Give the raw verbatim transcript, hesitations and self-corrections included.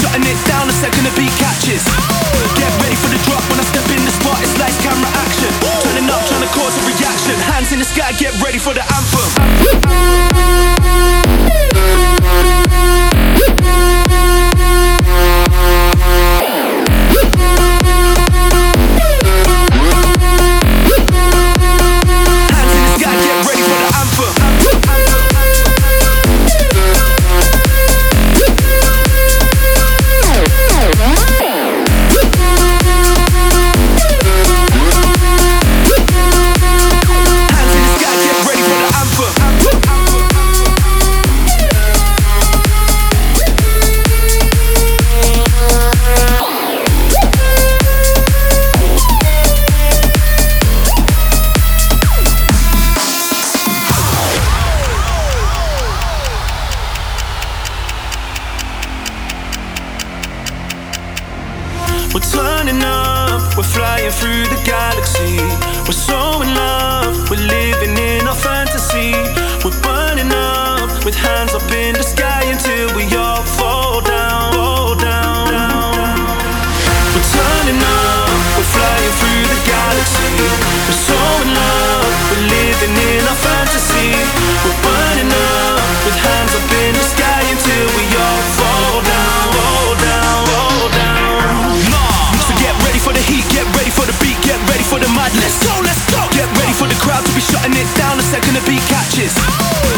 shutting it down the second the beat catches. Get ready for the drop when I step in the spot. It's lights, camera, action. Turning up, trying to cause a reaction. Hands in the sky, get ready for the anthem. We're turning up, we're flying through the galaxy. We're so in love, we're living in our fantasy. We're burning up, with hands up in the sky until we all fall down, fall down, down. We're turning up, we're flying through the galaxy. We're so in love, we're living in our fantasy. We're burning up, with hands up in the sky until we all fall down, fall down, fall down. For the heat, get ready for the beat, get ready for the madness. Let's go, let's go. Get ready for the crowd to be shutting it down the second the beat catches.